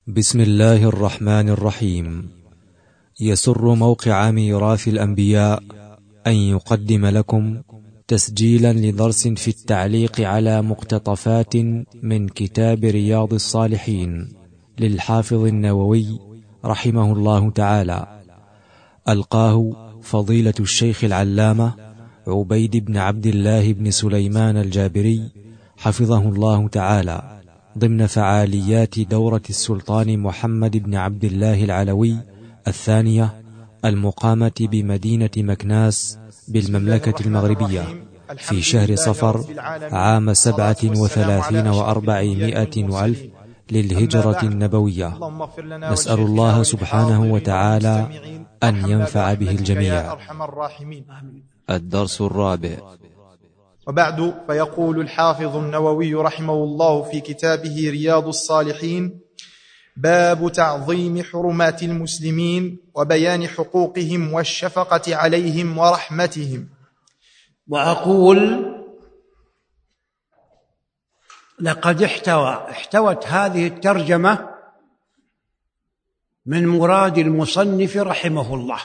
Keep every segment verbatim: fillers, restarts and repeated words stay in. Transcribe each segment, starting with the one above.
بسم الله الرحمن الرحيم. يسر موقع ميراث الأنبياء أن يقدم لكم تسجيلا لدرس في التعليق على مقتطفات من كتاب رياض الصالحين للحافظ النووي رحمه الله تعالى، ألقاه فضيلة الشيخ العلامة عبيد بن عبد الله بن سليمان الجابري حفظه الله تعالى ضمن فعاليات دورة السلطان محمد بن عبد الله العلوي الثانية المقامة بمدينة مكناس بالمملكة المغربية في شهر صفر عام سبعة وثلاثين وأربعمائة وألف للهجرة النبوية. نسأل الله سبحانه وتعالى أن ينفع به الجميع. الدرس الرابع. وبعد، فيقول الحافظ النووي رحمه الله في كتابه رياض الصالحين: باب تعظيم حرمات المسلمين وبيان حقوقهم والشفقة عليهم ورحمتهم. وأقول لقد احتوى احتوت هذه الترجمة من مراد المصنف رحمه الله،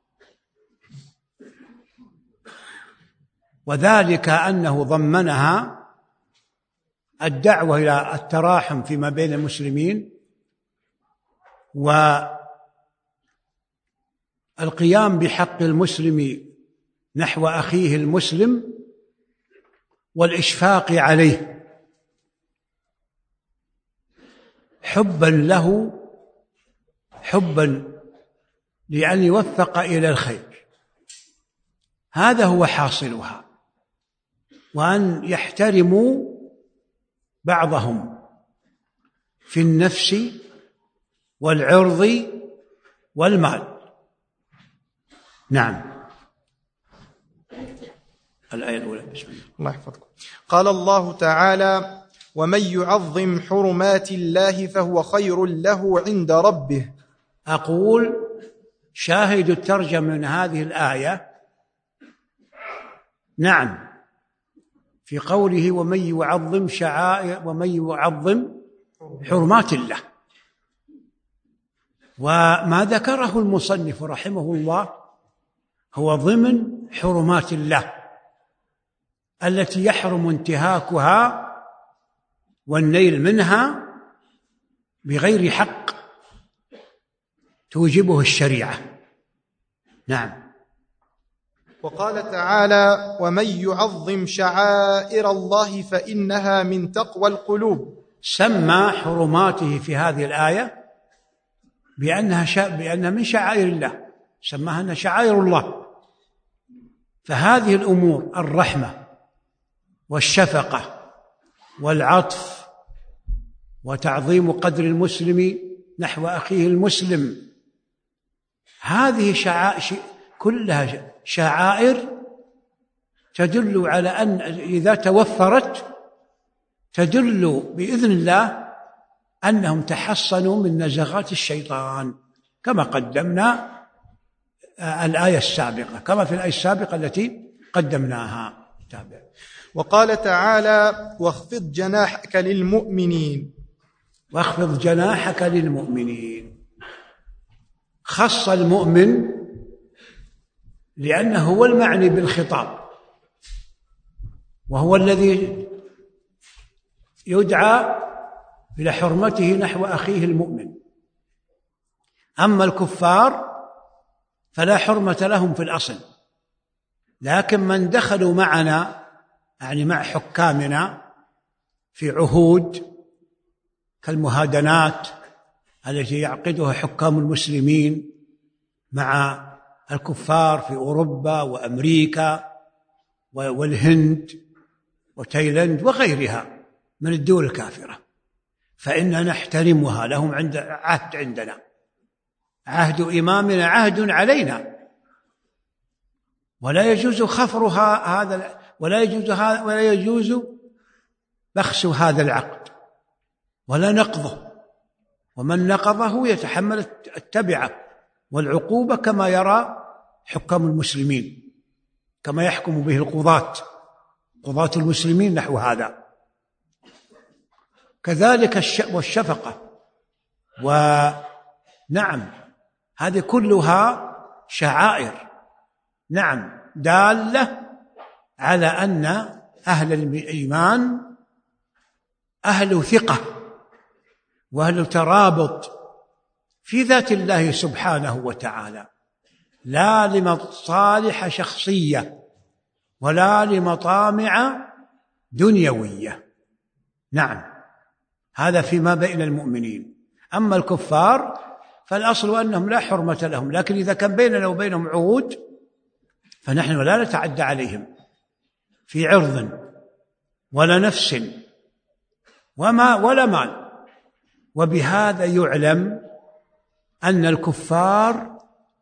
وذلك أنه ضمنها الدعوة إلى التراحم فيما بين المسلمين والقيام بحق المسلم نحو أخيه المسلم والإشفاق عليه حبا له، حبا لأن يوفق إلى الخير. هذا هو حاصلها، وأن يحترموا بعضهم في النفس والعرض والمال. نعم. الآية الأولى. بسم الله. الله يحفظكم. قال الله تعالى: ومن يعظم حرمات الله فهو خير له عند ربه. أقول شاهد الترجمة من هذه الآية نعم في قوله ومن يعظم شعائر ومن يعظم حرمات الله، وما ذكره المصنف رحمه الله هو ضمن حرمات الله التي يحرم انتهاكها والنيل منها بغير حق توجبه الشريعة. نعم. وقال تعالى: ومن يعظم شعائر الله فإنها من تقوى القلوب. سمى حرماته في هذه الآية بأنها, شا... بأنها من شعائر الله، سماها أنها شعائر الله. فهذه الأمور الرحمة والشفقة والعطف وتعظيم قدر المسلم نحو أخيه المسلم، هذه شعائر كلها شعائر تدل على أن إذا توفرت تدل بإذن الله أنهم تحصنوا من نزغات الشيطان، كما قدمنا الآية السابقة، كما في الآية السابقة التي قدمناها. تابع. وقال تعالى: واخفض جناحك للمؤمنين. واخفض جناحك للمؤمنين. خص المؤمن لأنه هو المعني بالخطاب، وهو الذي يدعى إلى حرمته نحو أخيه المؤمن. أما الكفار فلا حرمة لهم في الأصل، لكن من دخلوا معنا يعني مع حكامنا في عهود كالمهادنات التي يعقدها حكام المسلمين مع الكفار في أوروبا وأمريكا والهند وتايلاند وغيرها من الدول الكافرة، فإننا نحترمها، لهم عند عهد عندنا، عهد إمامنا عهد علينا، ولا يجوز خفرها هذا، ولا يجوز هذا، ولا يجوز بخس هذا العقد ولا نقضه، ومن نقضه يتحمل التبعة والعقوبة كما يرى حكام المسلمين، كما يحكم به القضاة قضاة المسلمين نحو هذا. كذلك والشفقة ونعم هذه كلها شعائر، نعم دالة على أن أهل الإيمان أهل ثقة وأهل ترابط في ذات الله سبحانه وتعالى، لا لمصالح شخصية ولا لمطامع دنيوية. نعم هذا فيما بين المؤمنين. أما الكفار فالأصل أنهم لا حرمة لهم، لكن إذا كان بيننا وبينهم عهود فنحن لا نتعدى عليهم في عرض ولا نفس وما ولا مال. وبهذا يعلم أن الكفار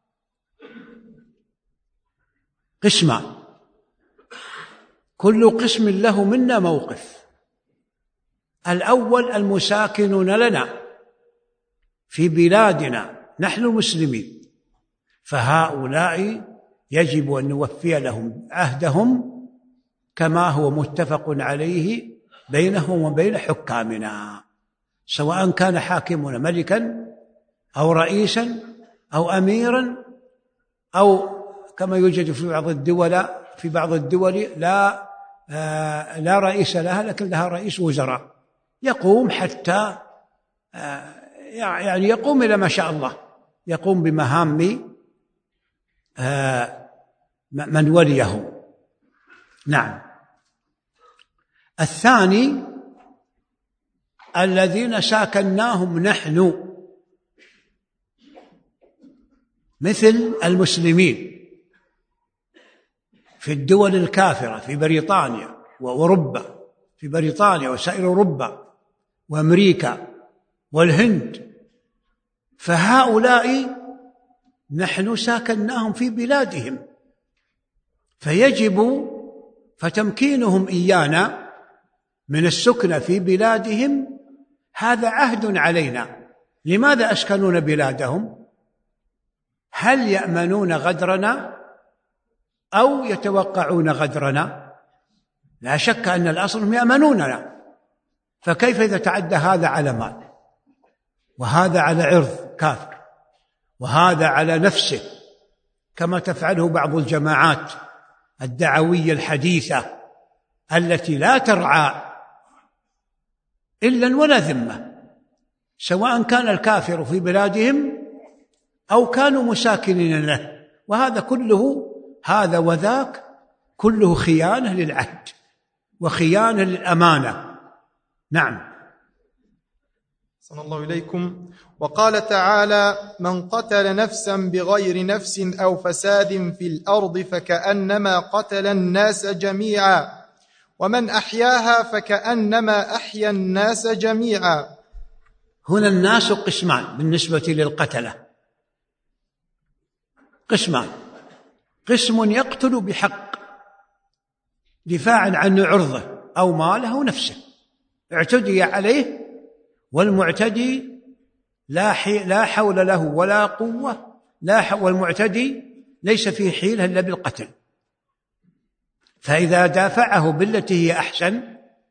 قسمان، كل قسم له منا موقف. الأول المساكنون لنا في بلادنا نحن المسلمين، فهؤلاء يجب أن نوفي لهم عهدهم كما هو متفق عليه بينهم وبين حكامنا، سواء كان حاكمنا ملكا أو رئيسا أو أميرا أو كما يوجد في بعض الدول في بعض الدول لا آه لا رئيس لها لكن لها رئيس وزراء يقوم حتى آه يعني يقوم إلى ما شاء الله، يقوم بمهام آه من وليه. نعم. الثاني الذين ساكناهم نحن مثل المسلمين في الدول الكافرة، في بريطانيا وأوروبا، في بريطانيا وسائر أوروبا وأمريكا والهند، فهؤلاء نحن ساكناهم في بلادهم، فيجب فتمكينهم إيانا من السكن في بلادهم هذا عهد علينا. لماذا أسكنون بلادهم؟ هل يأمنون غدرنا أو يتوقعون غدرنا؟ لا شك أن الأصل هم يأمنوننا، فكيف إذا تعدى هذا على مال وهذا على عرض كافر وهذا على نفسه كما تفعله بعض الجماعات الدعوية الحديثة التي لا ترعى إلا ولا ذمة، سواء كان الكافر في بلادهم أو كانوا مساكنين له، وهذا كله هذا وذاك كله خيانة للعهد وخيانة للأمانة. نعم. صلى الله إليكم. وقال تعالى: من قتل نفسا بغير نفس أو فساد في الأرض فكأنما قتل الناس جميعا ومن أحياها فكأنما أحيا الناس جميعا. هنا الناس قسمان بالنسبة للقتلة، قسمان: قسم يقتل بحق دفاعا عن عرضه أو ماله أو نفسه اعتدي عليه، والمعتدي لا, لا حول له ولا قوة، لا والمعتدي ليس فيه حيلة إلا بالقتل، فإذا دافعه بالتي هي أحسن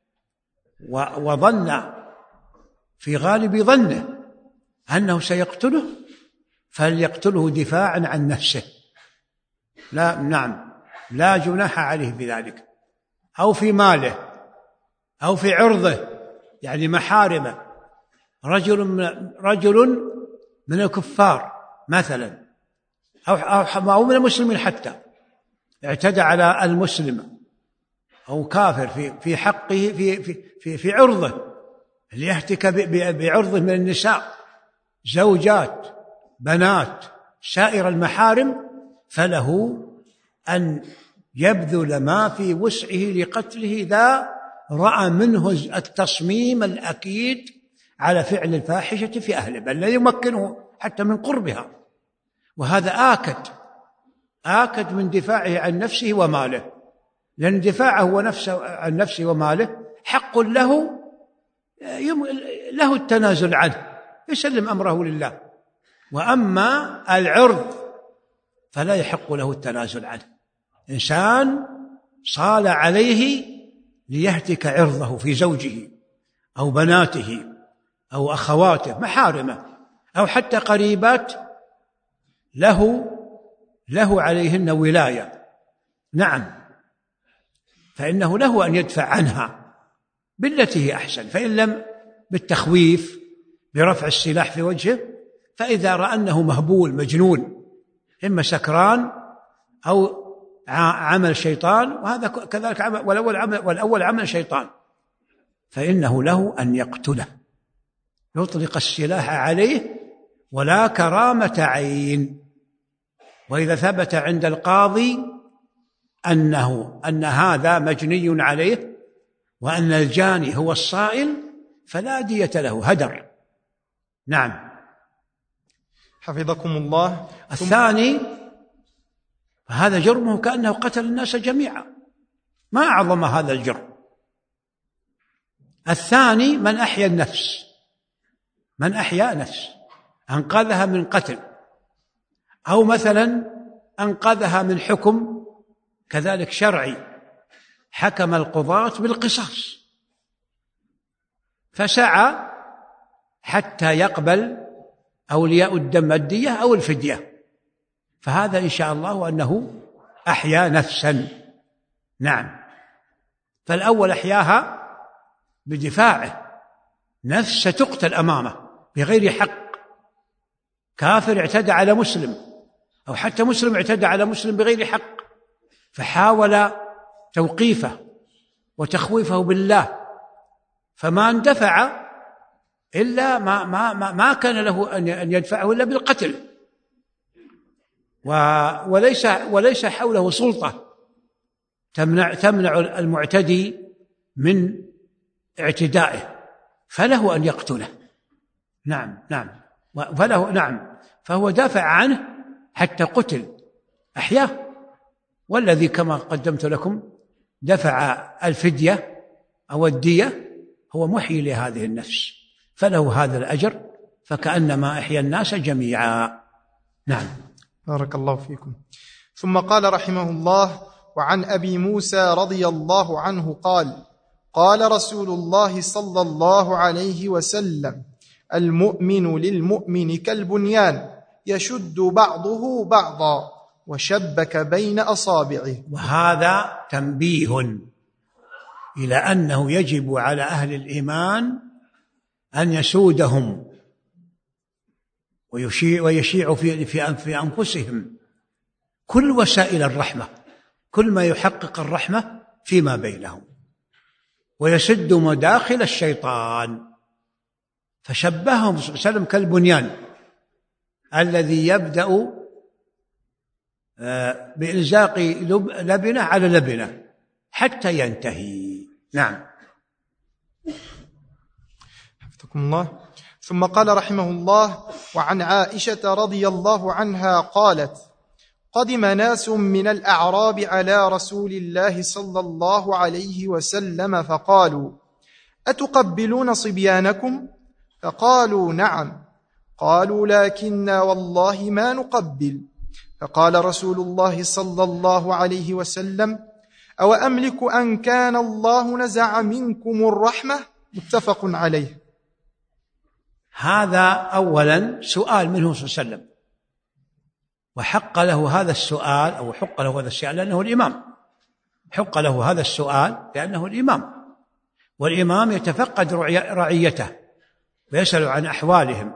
وظن في غالب ظنه أنه سيقتله فليقتله دفاعا عن نفسه، لا نعم لا جناح عليه بذلك، أو في ماله أو في عرضه يعني محارمه. رجل من, رجل من الكفار مثلا أو, أو من المسلمين حتى اعتدى على المسلم أو كافر في, في حقه في, في, في, في عرضه ليهتك بعرضه من النساء زوجات بنات سائر المحارم، فله أن يبذل ما في وسعه لقتله إذا رأى منه التصميم الأكيد على فعل الفاحشة في أهله، بل لا يمكنه حتى من قربها، وهذا آكد آكد من دفاعه عن نفسه وماله، لأن دفاعه عن نفسه وماله حق له له التنازل عنه، يسلم أمره لله. وأما العرض فلا يحق له التنازل عنه. إنسان صال عليه ليهتك عرضه في زوجه أو بناته أو أخواته محارمه أو حتى قريبات له له عليهن ولاية، نعم، فإنه له أن يدفع عنها بالتي هي أحسن، فإن لم بالتخويف برفع السلاح في وجهه، فإذا رأى أنه مهبول مجنون إما سكران أو عمل شيطان، وهذا كذلك عمل والأول عمل, والأول عمل شيطان، فإنه له أن يقتله، يطلق السلاح عليه ولا كرامة عين. وإذا ثبت عند القاضي أنه أن هذا مجني عليه وأن الجاني هو الصائل فلا دية له، هدر. نعم. حفظكم الله. الثاني هذا جرمه كأنه قتل الناس جميعا، ما أعظم هذا الجرم. الثاني من أحيا النفس، من أحيا نفس أنقذها من قتل، أو مثلا أنقذها من حكم كذلك شرعي، حكم القضاة بالقصاص فسعى حتى يقبل أولياء الدم الدية أو الفدية، فهذا إن شاء الله أنه أحيا نفسا. نعم. فالأول أحياها بدفاعه، نفس ستقتل أمامه بغير حق، كافر اعتدى على مسلم أو حتى مسلم اعتدى على مسلم بغير حق، فحاول توقيفه وتخويفه بالله، فما اندفع إلا ما, ما, ما, ما كان له أن يدفعه إلا بالقتل، وليس, وليس حوله سلطة تمنع, تمنع المعتدي من اعتدائه، فله أن يقتله. نعم نعم فله نعم فهو دافع عنه حتى قتل، أحياه. والذي كما قدمت لكم دفع الفدية أو الدية هو محيي لهذه النفس، فله هذا الأجر فكأنما أحيا الناس جميعا. نعم. بارك الله فيكم. ثم قال رحمه الله: وعن أبي موسى رضي الله عنه قال: قال رسول الله صلى الله عليه وسلم: المؤمن للمؤمن كالبنيان يشد بعضه بعضا وشبك بين أصابعه. وهذا تنبيه إلى أنه يجب على أهل الإيمان أن يسودهم ويشيع, ويشيع في, في, في أنفسهم كل وسائل الرحمة، كل ما يحقق الرحمة فيما بينهم، ويسد مداخل الشيطان. فشبههم صلى الله عليه وسلم كالبنيان الذي يبدأ بإلزاق لبنة على لبنة حتى ينتهي. نعم. حفظكم الله. ثم قال رحمه الله: وعن عائشة رضي الله عنها قالت: قدم ناس من الأعراب على رسول الله صلى الله عليه وسلم فقالوا: أتقبلون صبيانكم؟ فقالوا: نعم. قالوا: لكننا والله ما نقبل. فقال رسول الله صلى الله عليه وسلم: أو أملك أن كان الله نزع منكم الرحمة؟ متفق عليه. هذا أولا سؤال منه صلى الله عليه وسلم، وحق له هذا السؤال أو حق له هذا السؤال لأنه الإمام، حق له هذا السؤال لأنه الإمام، والإمام يتفقد رعيته ويسأل عن أحوالهم.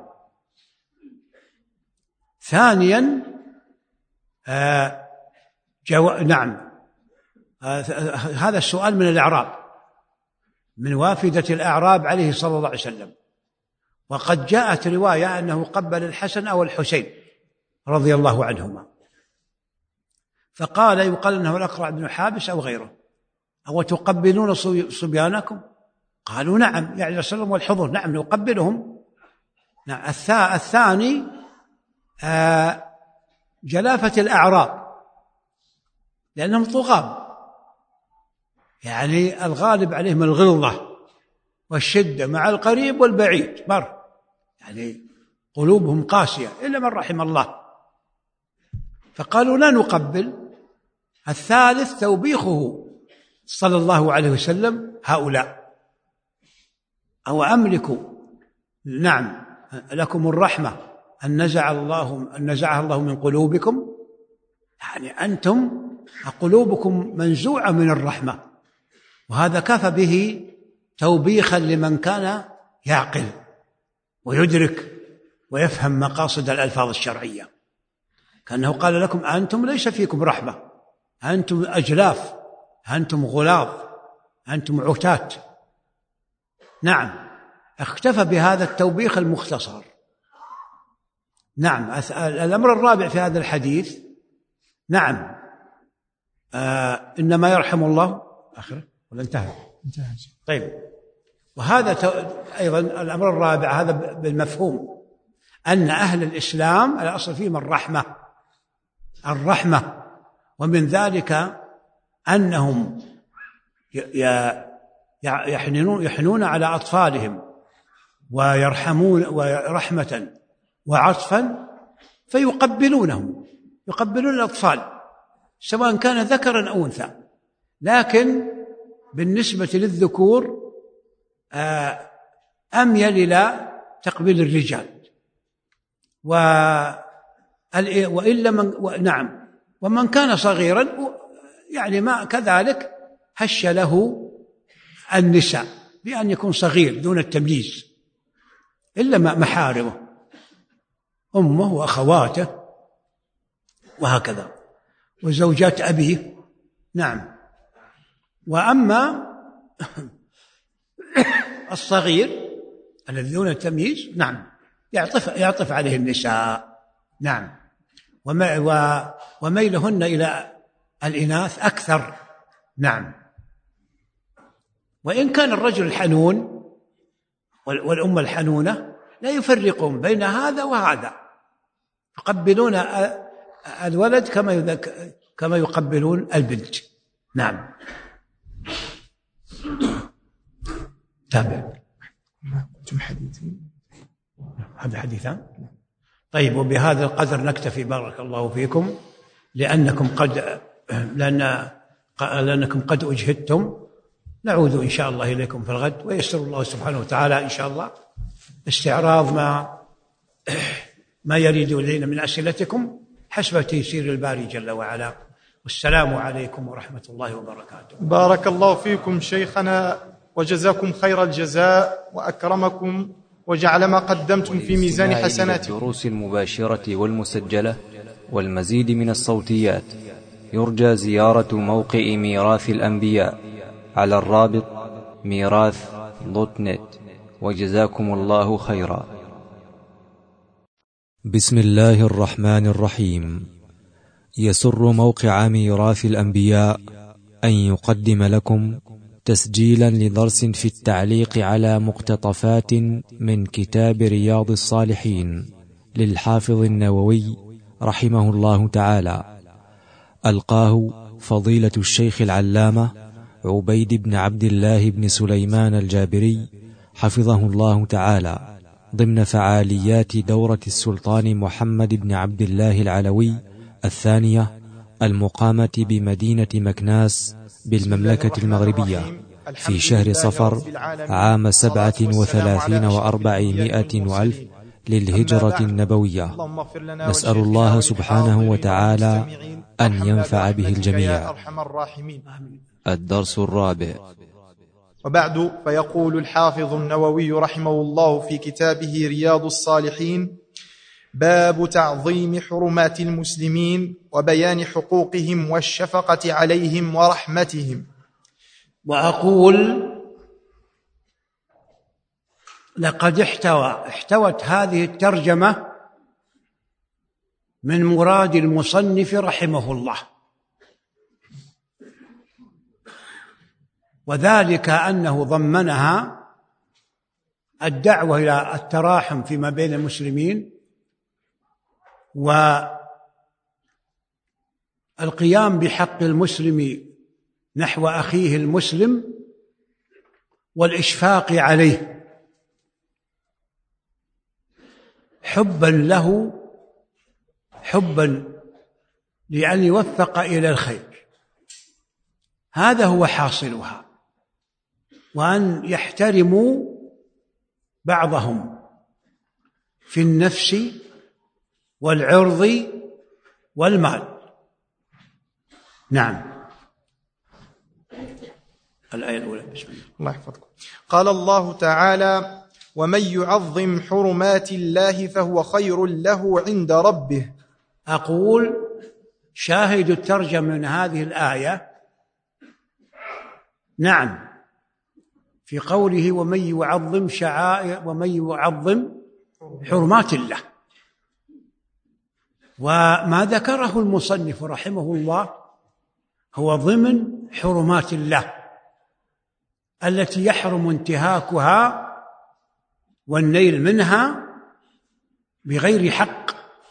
ثانيا آه جو... نعم آه هذا السؤال من الأعراب، من وافدة الأعراب عليه صلى الله عليه وسلم، وقد جاءت رواية أنه قبل الحسن أو الحسين رضي الله عنهما، فقال يقال أنه الأقرع بن حابس أو غيره: أو تقبلون صبيانكم؟ قالوا: نعم، يعني السلام والحضور، نعم نقبلهم. نعم. الثاني آه جلافة الأعراب لأنهم طغاة، يعني الغالب عليهم الغلظة والشدة مع القريب والبعيد مر، يعني قلوبهم قاسية إلا من رحم الله، فقالوا: لا نقبل. الثالث توبيخه صلى الله عليه وسلم هؤلاء: أو أملك نعم لكم الرحمة أن نزع الله أن نزعها الله من قلوبكم، يعني أنتم قلوبكم منزوعة من الرحمة، وهذا كفى به توبيخا لمن كان يعقل ويدرك ويفهم مقاصد الألفاظ الشرعية، كأنه قال لكم أنتم ليس فيكم رحمة، أنتم أجلاف، أنتم غلاظ، أنتم عتاة. نعم، اختفى بهذا التوبيخ المختصر. نعم، الأمر الرابع في هذا الحديث، نعم، آه إنما يرحم الله آخره ولا انتهى؟ انتهى. طيب، وهذا أيضا الأمر الرابع هذا بالمفهوم أن أهل الإسلام الأصل فيهم الرحمة، الرحمة، ومن ذلك أنهم يحنون يحنون على أطفالهم ويرحمون ورحمة وعطفا، فيقبلونهم، يقبلون الأطفال سواء كان ذكرا أو أنثى. لكن بالنسبة للذكور أميل إلى تقبيل الرجال، وإلا من نعم، ومن كان صغيرا يعني ما كذلك هش له النساء بأن يكون صغير دون التمييز، إلا محارمه أمه وأخواته وهكذا وزوجات أبيه. نعم. وأما الصغير الذي دون التمييز، نعم، يعطف يعطف عليه النساء. نعم، وميلهن إلى الإناث أكثر. نعم، وإن كان الرجل الحنون والأم الحنونة لا يفرقون بين هذا وهذا، يقبلون الولد كما كما يقبلون البنت. نعم. تابع. هذا حديثان. طيب، وبهذا القدر نكتفي، بارك الله فيكم، لأنكم قد لأن لأنكم قد أجهدتم. نعود إن شاء الله إليكم في الغد، ويسر الله سبحانه وتعالى إن شاء الله استعراض ما ما يريد إلينا من أسئلتكم حسب تيسير الباري جل وعلا. والسلام عليكم ورحمة الله وبركاته. بارك الله فيكم شيخنا، وجزاكم خير الجزاء وأكرمكم، وجعل ما قدمتم في ميزان حسناتكم. الدروس المباشرة والمسجلة والمزيد من الصوتيات يرجى زيارة موقع ميراث الأنبياء على الرابط ميراث دوت نت. وجزاكم الله خيرا. بسم الله الرحمن الرحيم. يسر موقع ميراث الأنبياء أن يقدم لكم تسجيلا لدرس في التعليق على مقتطفات من كتاب رياض الصالحين للحافظ النووي رحمه الله تعالى، ألقاه فضيلة الشيخ العلامة عبيد بن عبد الله بن سليمان الجابري حفظه الله تعالى، ضمن فعاليات دورة السلطان محمد بن عبد الله العلوي الثانية المقامة بمدينة مكناس بالمملكة المغربية في شهر صفر عام سبعة وثلاثين وأربعمائة وألف للهجرة النبوية. نسأل الله سبحانه وتعالى أن ينفع به الجميع. الدرس الرابع. وبعد، فيقول الحافظ النووي رحمه الله في كتابه رياض الصالحين: باب تعظيم حرمات المسلمين وبيان حقوقهم والشفقة عليهم ورحمتهم. وأقول لقد احتوى احتوت هذه الترجمة من مراد المصنف رحمه الله، وذلك أنه ضمنها الدعوة إلى التراحم فيما بين المسلمين، والقيام بحق المسلم نحو أخيه المسلم، والإشفاق عليه حبا له، حبا لأن يوفق إلى الخير، هذا هو حاصلها، وأن يحترموا بعضهم في النفس والعرض والمال. نعم. الآية الأولى. بسم الله. الله يحفظكم. قال الله تعالى: ومن يعظم حرمات الله فهو خير له عند ربه. أقول شاهد الترجمة من هذه الآية نعم في قوله ومن يعظم شعائر ومن يعظم حرمات الله. وما ذكره المصنف رحمه الله هو ضمن حرمات الله التي يحرم انتهاكها والنيل منها بغير حق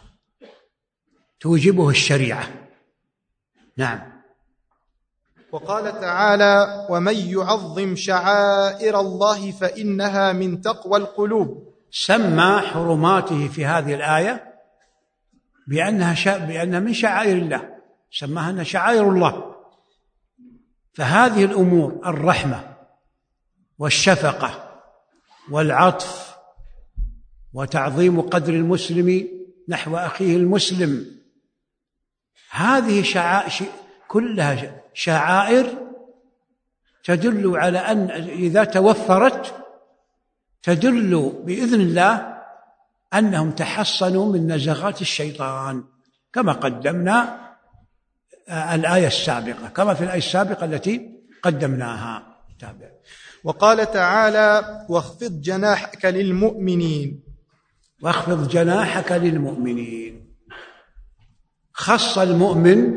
توجبه الشريعة. نعم. وقال تعالى: ومن يعظم شعائر الله فإنها من تقوى القلوب. سمى حرماته في هذه الآية بأنها, شا... بأنها من شعائر الله، سماها أنها شعائر الله. فهذه الأمور الرحمة والشفقة والعطف وتعظيم قدر المسلم نحو أخيه المسلم، هذه شعائر كلها شعائر تدل على أن إذا توفرت تدل بإذن الله أنهم تحصنوا من نزغات الشيطان، كما قدمنا الآية السابقة، كما في الآية السابقة التي قدمناها. تابع. وقال تعالى: واخفض جناحك للمؤمنين. واخفض جناحك للمؤمنين. خص المؤمن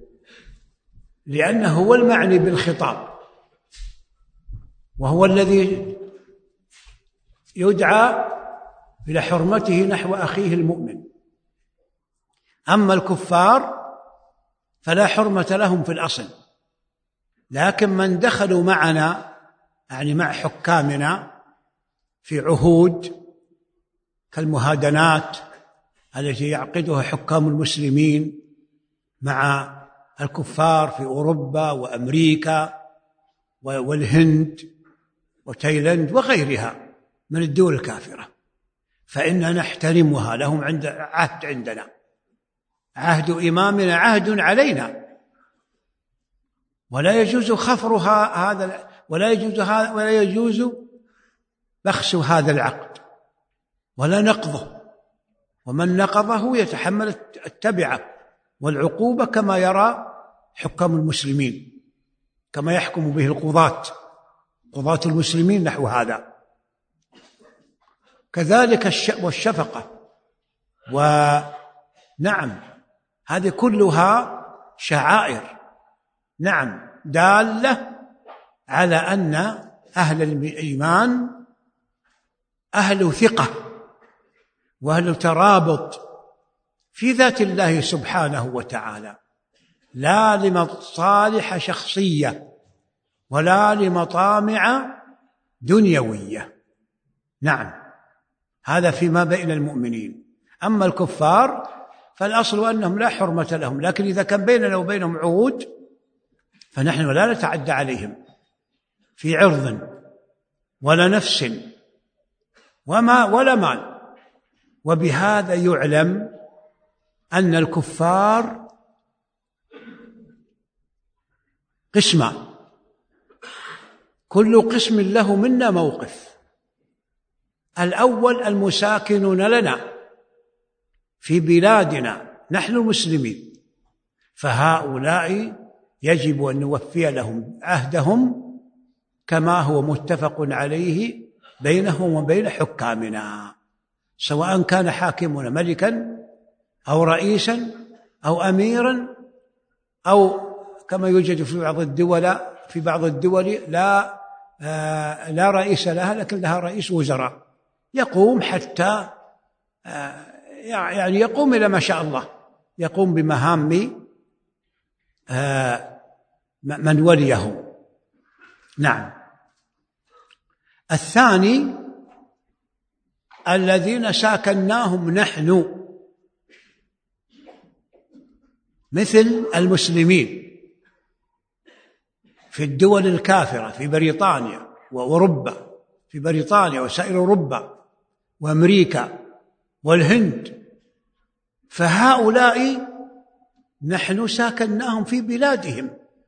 لأنه هو المعني بالخطاب، وهو الذي يدعى إلى حرمته نحو أخيه المؤمن. أما الكفار فلا حرمة لهم في الأصل، لكن من دخلوا معنا يعني مع حكامنا في عهود كالمهادنات التي يعقدها حكام المسلمين مع الكفار في أوروبا وأمريكا والهند وتايلاند وغيرها من الدول الكافرة، فإننا نحترمها، لهم عند عهد عندنا، عهد إمامنا عهد علينا، ولا يجوز خفرها هذا ولا يجوز هذا ولا يجوز بخس هذا العقد ولا نقضه، ومن نقضه يتحمل التبعة والعقوبة كما يرى حكام المسلمين، كما يحكم به القضاة قضاة المسلمين نحو هذا. كذلك والشفقة، ونعم هذه كلها شعائر نعم دالة على أن أهل الإيمان أهل ثقة وأهل ترابط في ذات الله سبحانه وتعالى، لا لمصالح شخصية ولا لمطامع دنيوية. نعم هذا فيما بين المؤمنين. أما الكفار فالأصل أنهم لا حرمة لهم، لكن إذا كان بيننا وبينهم عهود فنحن لا نتعدى عليهم في عرض ولا نفس وما ولا مال. وبهذا يعلم أن الكفار قسمان، كل قسم له منا موقف. الأول المساكنون لنا في بلادنا نحن المسلمين، فهؤلاء يجب أن نوفي لهم عهدهم كما هو متفق عليه بينهم وبين حكامنا، سواء كان حاكمنا ملكا أو رئيسا أو أميرا أو كما يوجد في بعض الدول في بعض الدول لا آه لا رئيس لها لكن لها رئيس وزراء يقوم حتى آه يعني يقوم إلى ما شاء الله، يقوم بمهام آه من وليه. نعم. الثاني الذين ساكناهم نحن مثل المسلمين في الدول الكافرة، في بريطانيا وأوروبا، في بريطانيا وسائر أوروبا وأمريكا والهند، فهؤلاء نحن ساكناهم في بلادهم،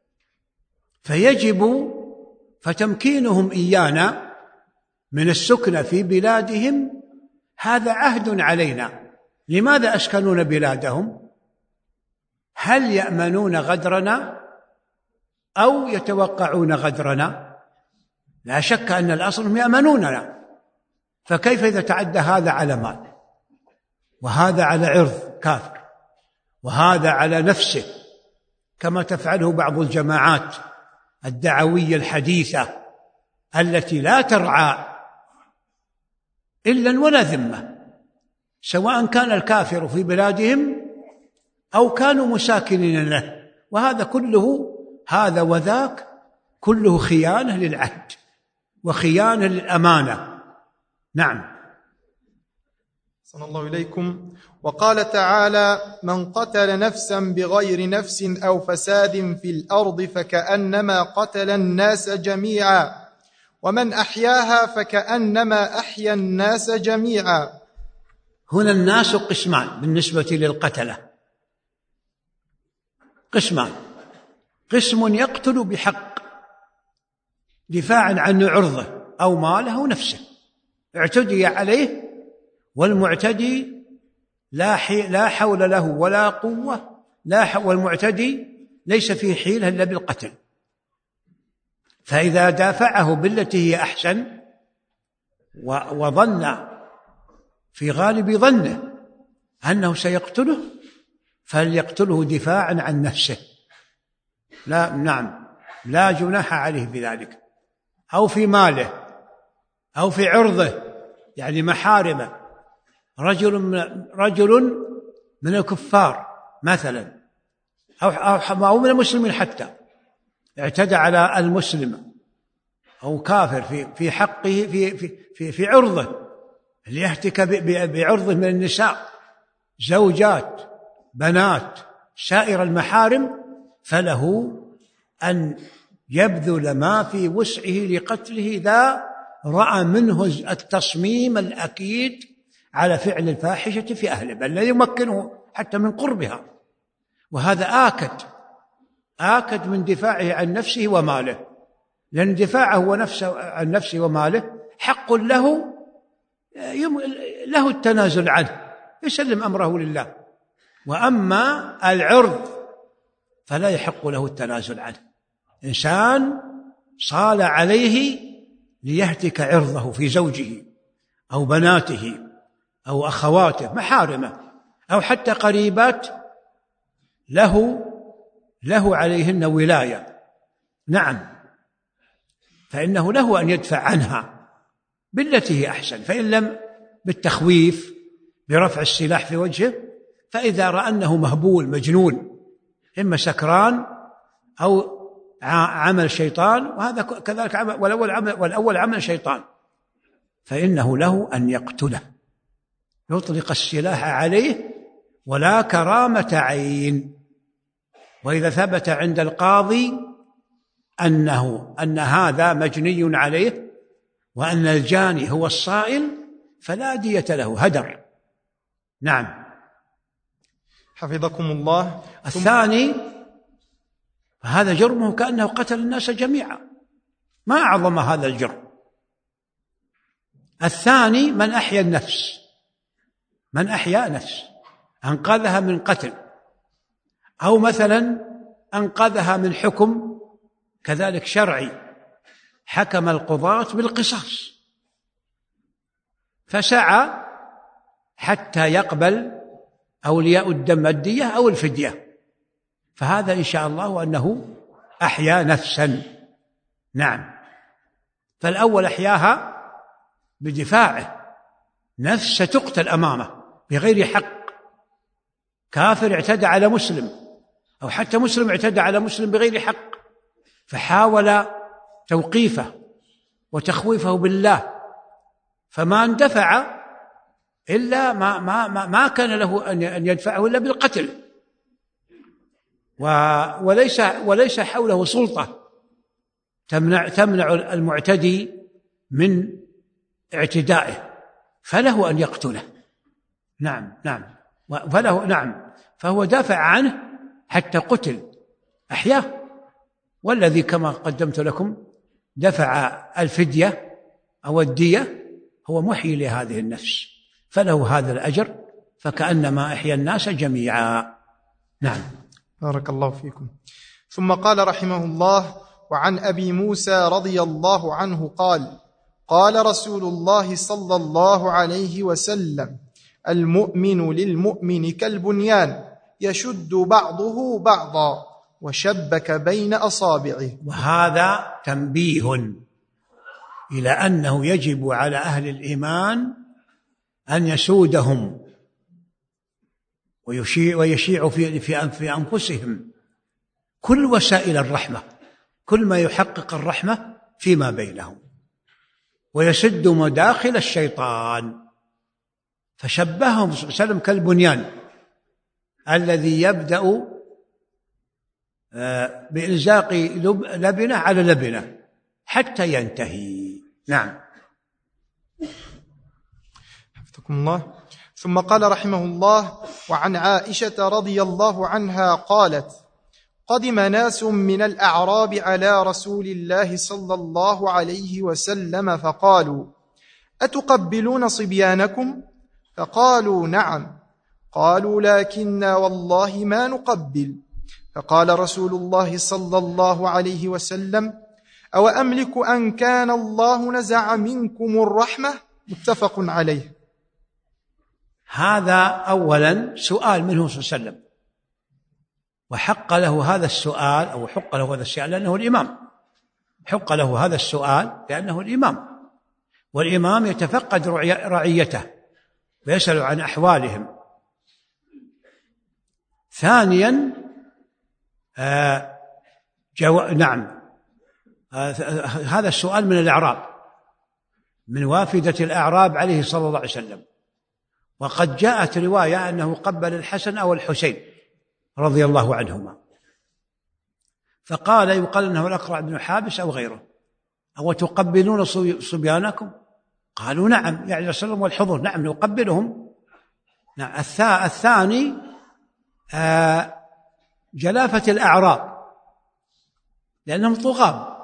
فيجب فتمكينهم إيانا من السكن في بلادهم هذا عهد علينا. لماذا أسكنون بلادهم؟ هل يأمنون غدرنا أو يتوقعون غدرنا؟ لا شك أن الأصل هم يأمنوننا، فكيف إذا تعدى هذا على مال، وهذا على عرض كافر، وهذا على نفسه، كما تفعله بعض الجماعات الدعوية الحديثة التي لا ترعى إلا ولا ذمة، سواء كان الكافر في بلادهم أو كانوا مساكنين له، وهذا كله هذا وذاك كله خيانة للعهد وخيانة للأمانة. نعم. صلى الله إليكم. وقال تعالى: من قتل نفسا بغير نفس أو فساد في الأرض فكأنما قتل الناس جميعا، ومن أحياها فكأنما أحيا الناس جميعا. هنا الناس قسمان بالنسبة للقتلة، قسمان: قسم يقتل بحق دفاعا عن عرضه أو ماله أو نفسه، اعتدي عليه، والمعتدي لا, لا حول له ولا قوة، لا والمعتدي ليس فيه حيلة إلا بالقتل، فإذا دافعه بالتي هي أحسن وظن في غالب ظنه أنه سيقتله فليقتله دفاعا عن نفسه، لا نعم لا جناح عليه بذلك، أو في ماله أو في عرضه، يعني محارمه، رجل من, رجل من الكفار مثلا أو, أو من المسلمين حتى اعتدى على المسلم أو كافر في في حقه في في في, في عرضه، ليهتك بعرضه من النساء، زوجات، بنات، سائر المحارم، فله أن يبذل ما في وسعه لقتله إذا رأى منه التصميم الأكيد على فعل الفاحشة في أهله، بل لا يمكنه حتى من قربها، وهذا آكد آكد من دفاعه عن نفسه وماله، لأن دفاعه عن نفسه وماله حق له له التنازل عنه، يسلم أمره لله، وأما العرض فلا يحق له التنازل عنه. إنسان صال عليه ليهتك عرضه في زوجه أو بناته أو أخواته محارمه أو حتى قريبات له له عليهن ولاية، نعم، فإنه له أن يدفع عنها بالتي هي أحسن، فإن لم بالتخويف برفع السلاح في وجهه، فإذا رأى أنه مهبول مجنون إما سكران أو عمل شيطان، وهذا كذلك عمل والأول عمل, والأول عمل شيطان، فإنه له أن يقتله، يطلق السلاح عليه ولا كرامة عين. وإذا ثبت عند القاضي أنه أن هذا مجني عليه وأن الجاني هو الصائل فلا دية له، هدر. نعم. حفظكم الله. الثاني هذا جرمه كأنه قتل الناس جميعا، ما أعظم هذا الجرم. الثاني من أحيا النفس، من أحيا نفس أنقذها من قتل، أو مثلا أنقذها من حكم كذلك شرعي، حكم القضاة بالقصاص فسعى حتى يقبل أولياء الدم الدية أو الفدية، فهذا إن شاء الله أنه أحيا نفسا. نعم. فالأول أحياها بدفاعه، نفس تقتل أمامه بغير حق، كافر اعتدى على مسلم أو حتى مسلم اعتدى على مسلم بغير حق، فحاول توقيفه وتخويفه بالله، فما اندفع إلا ما, ما, ما, ما كان له أن يدفعه إلا بالقتل، وليس, وليس حوله سلطة تمنع, تمنع المعتدي من اعتدائه، فله أن يقتله. نعم نعم فله نعم فهو دافع عنه حتى قتل أحياه، والذي كما قدمت لكم دفع الفدية أو الدية هو محيي لهذه النفس، فله هذا الأجر فكأنما أحيا الناس جميعا. نعم. بارك الله فيكم. ثم قال رحمه الله: وعن أبي موسى رضي الله عنه قال: قال رسول الله صلى الله عليه وسلم: المؤمن للمؤمن كالبنيان يشد بعضه بعضا وشبك بين أصابعه. وهذا تنبيه إلى أنه يجب على أهل الإيمان أن يسودهم ويشيع ويشيع في في أنفسهم كل وسائل الرحمة، كل ما يحقق الرحمة فيما بينهم، ويسد مداخل الشيطان. فشبههم صلى الله عليه وسلم كالبنيان الذي يبدأ بإلزاق لبنة على لبنة حتى ينتهي. نعم. حفظكم الله. ثم قال رحمه الله: وعن عائشة رضي الله عنها قالت: قدم ناس من الأعراب على رسول الله صلى الله عليه وسلم فقالوا: أتقبلون صبيانكم؟ فقالوا: نعم. قالوا: لكننا والله ما نقبل. فقال رسول الله صلى الله عليه وسلم: أو أملك أن كان الله نزع منكم الرحمة؟ متفق عليه. هذا أولا سؤال منه صلى الله عليه وسلم، وحق له هذا السؤال أو حق له هذا السؤال لأنه الإمام، حق له هذا السؤال لأنه الإمام، والإمام يتفقد رعيته ويسأل عن أحوالهم. ثانيا آه جو... نعم آه هذا السؤال من الأعراب، من وافدة الأعراب عليه صلى الله عليه وسلم، وقد جاءت رواية أنه قبل الحسن أو الحسين رضي الله عنهما، فقال يقال أنه الأقرع بن حابس أو غيره: أو تقبلون صبيانكم؟ قالوا: نعم، يعني السلام والحضور، نعم نقبلهم. نعم. الثاني آه جلافة الأعراب لأنهم طغاة،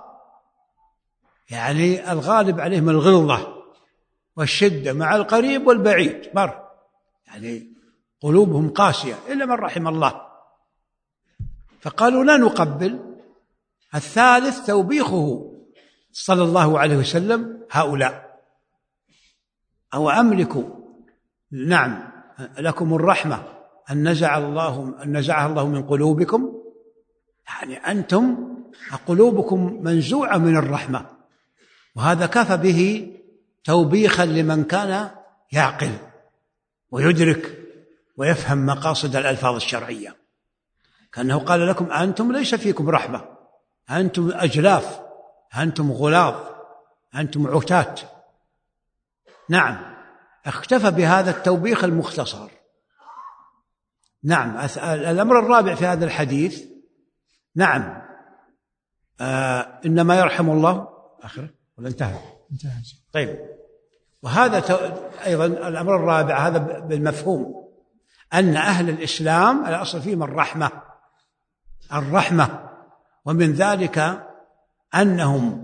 يعني الغالب عليهم الغلظة والشدة مع القريب والبعيد مر، يعني قلوبهم قاسية إلا من رحم الله، فقالوا: لا نقبل. الثالث توبيخه صلى الله عليه وسلم هؤلاء: أو أملك نعم لكم الرحمة أن نزع الله أن نزعها الله من قلوبكم، يعني أنتم قلوبكم منزوعة من الرحمة، وهذا كفى به توبيخا لمن كان يعقل ويدرك ويفهم مقاصد الألفاظ الشرعية، كأنه قال لكم: أنتم ليس فيكم رحمة، أنتم أجلاف، أنتم غلاظ، أنتم عتاة. نعم. اختفى بهذا التوبيخ المختصر. نعم. الأمر الرابع في هذا الحديث: نعم آه إنما يرحم الله آخره ولا انتهى؟ انتهى. طيب. وهذا أيضا الأمر الرابع هذا بالمفهوم أن أهل الإسلام الأصل فيهم الرحمة، الرحمة، ومن ذلك أنهم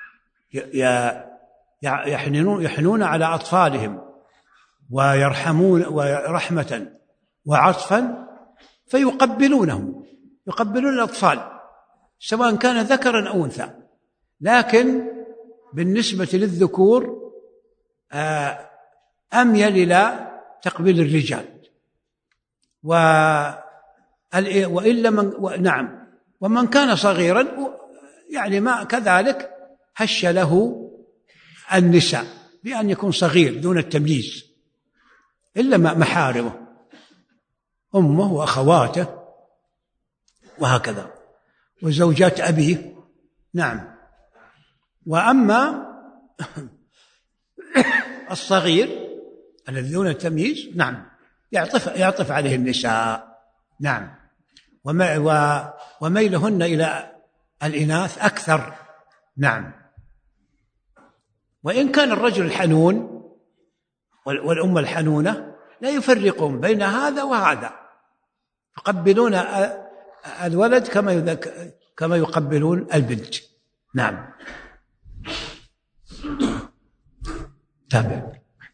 يحنون يحنون على أطفالهم ويرحمون ورحمة وعطفا، فيقبلونهم، يقبلون الأطفال سواء كان ذكرا أو أنثى. لكن بالنسبة للذكور أميل إلى تقبيل الرجال، وإلا من نعم ومن كان صغيرا يعني ما كذلك هش له النساء بأن يكون صغير دون التمييز، إلا محارمه أمه وأخواته وهكذا وزوجات أبيه. نعم. وأما الصغير الذي دون التمييز نعم يعطف, يعطف عليه النساء. نعم. وميلهن إلى الإناث أكثر. نعم. وإن كان الرجل الحنون والأم الحنونة لا يفرقون بين هذا وهذا، يقبلون الولد كما كما يقبلون البنت. نعم. تابع.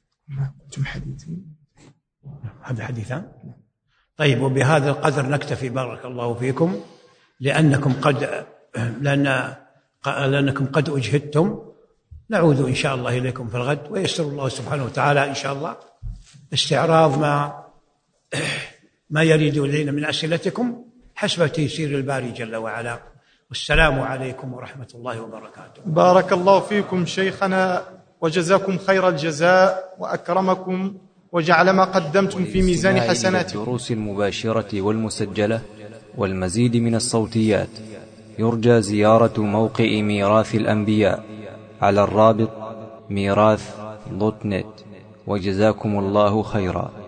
هذا حديثان. طيب، وبهذا القدر نكتفي، بارك الله فيكم، لأنكم قد لأن لأنكم قد أجهدتم. نعود إن شاء الله إليكم في الغد، ويسر الله سبحانه وتعالى إن شاء الله استعراض ما ما يريد إلينا من أسئلتكم حسب تيسير الباري جل وعلا. والسلام عليكم ورحمة الله وبركاته. بارك الله فيكم شيخنا، وجزاكم خير الجزاء وأكرمكم، وجعل ما قدمتم في ميزان حسناتكم. الدروس المباشرة والمسجلة والمزيد من الصوتيات يرجى زيارة موقع ميراث الأنبياء على الرابط ميراث دوت نت. وجزاكم الله خيرا.